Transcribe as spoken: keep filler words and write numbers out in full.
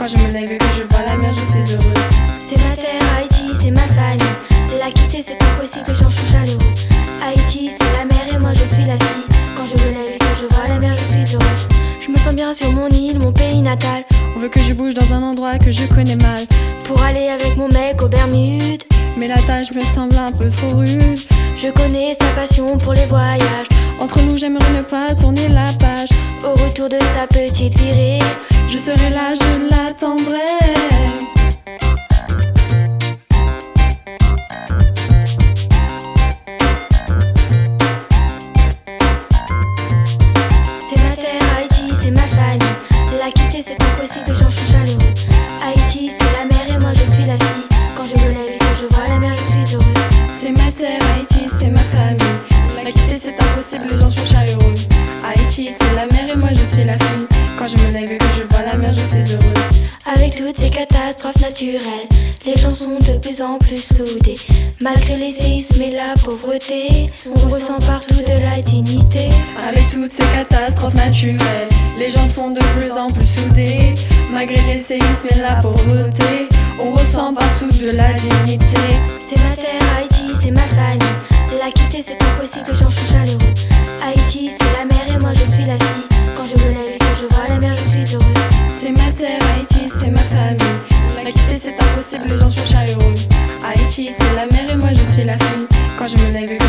Quand je me lève et que je vois la mer, je suis heureuse. C'est ma terre, Haïti, c'est ma famille. La quitter c'est impossible et j'en suis chaleureux. Haïti c'est la mer et moi je suis la fille. Quand je me lève et que je vois la mer, je suis heureuse. Je me sens bien sur mon île, mon pays natal. On veut que je bouge dans un endroit que je connais mal, pour aller avec mon mec aux Bermudes. mais la tâche me semble un peu trop rude. Je connais sa passion pour les voyages. Entre nous, j'aimerais ne pas tourner la page. Au retour de sa petite virée, je serai là, je l'attendrai. c'est ma terre, Haïti, c'est ma famille. La quitter c'est impossible et j'en suis chaleureux. Haïti c'est la mer et moi je suis la fille. Quand je me lève et que je vois la mer, je suis heureuse. C'est ma terre, Haïti, c'est ma famille. La quitter c'est impossible, les gens sont chaleureux. Haïti c'est la mer et moi je suis la fille. Quand je me lève et que je vois la mer, je suis heureuse. Avec toutes ces catastrophes naturelles, les gens sont de plus en plus soudés. Malgré les séismes et la pauvreté, on ressent partout de la dignité. Avec toutes ces catastrophes naturelles, les gens sont de plus en plus soudés. Malgré les séismes et la pauvreté, on ressent partout de la dignité. C'est ma terre, Haïti, c'est ma famille. La quitter c'est impossible et j'en suis chaleureux. Haïti c'est la mer et moi je suis la fille. Quand je me lève et que je vois la mer, je suis heureuse. C'est ma terre, Haïti, c'est ma famille. La quitter c'est impossible, les gens sont chaleureux. Haïti c'est la mer et moi je suis la fille. Quand je me lève et